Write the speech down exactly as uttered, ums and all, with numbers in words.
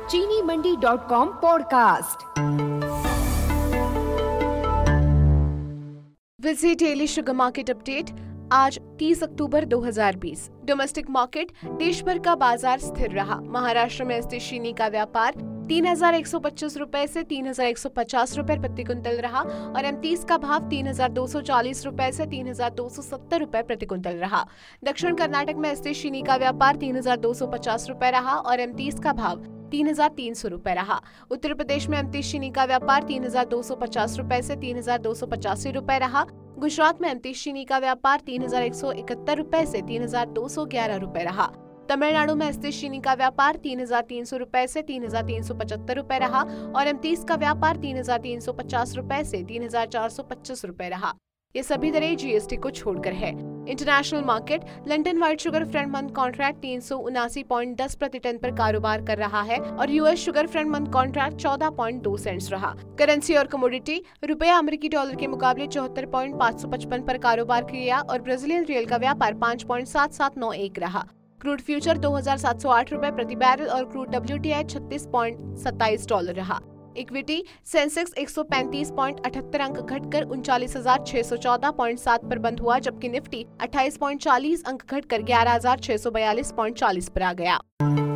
चीनी Mandi dot com podcast. Visit daily sugar market update. आज तीस अक्टूबर दो हज़ार बीस। डोमेस्टिक मार्केट देश भर का बाजार स्थिर रहा। महाराष्ट्र में एसटी चीनी का व्यापार तीन हजार एक सौ पच्चीस रुपए से तीन हजार एक सौ पचास रुपए प्रति क्विंटल रहा और एमतीस का भाव तीन हजार दो सौ चालीस रुपए से तीन हजार दो सौ सत्तर रुपए प्रति क्विंटल रहा। दक्षिण कर्नाटक में एसटी चीनी का व्यापार तीन हजार दो सौ पचास रुपए रहा और एमतीस का भाव तीन हजार तीन सौ रुपए रहा। उत्तर प्रदेश में एमतीस चीनी का व्यापार तीन हजार दो सौ पचास रुपए से तीन हजार दो सौ पचासी रुपए रहा। गुजरात में एमतीस चीनी का व्यापार तीन हजार एक सौ इकहत्तर रुपए से तीन हजार दो सौ ग्यारह रुपए रहा। तमिलनाडु में एसटीस चीनी का व्यापार तीन हजार तीन सौ रुपए से तीन हजार तीन सौ पचहत्तर रुपए रहा और एमतीस का व्यापार तीन हजार तीन सौ पचास रुपए से तीन हजार चार सौ पच्चीस रुपए रहा। ये सभी दरें जीएसटी को छोड़कर है। International market London white sugar front month contract तीन सौ उनासी पॉइंट दस प्रति टन पर कारोबार कर रहा है और US sugar front month contract चौदह पॉइंट दो सेंट्स रहा। करेंसी और कमोडिटी रुपया अमेरिकी डॉलर के मुकाबले चौहत्तर पॉइंट पाँच सौ पचपन पर कारोबार किया और ब्राजीलियन रियल का व्यापार पाँच पॉइंट सात सात नौ एक रहा। क्रूड फ्यूचर दो हजार सात सौ आठ रुपए प्रति बैरल और क्रूड डब्ल्यूटीआई छत्तीस पॉइंट सत्ताईस डॉलर रहा। इक्विटी सेंसेक्स एक सौ पैंतीस पॉइंट अठहत्तर अंक घटकर उनचालीस हजार छह सौ चौदह पॉइंट सात पर बंद हुआ, जबकि निफ्टी अट्ठाईस पॉइंट चालीस अंक घटकर ग्यारह हजार छह सौ बयालीस पॉइंट चालीस पर आ गया।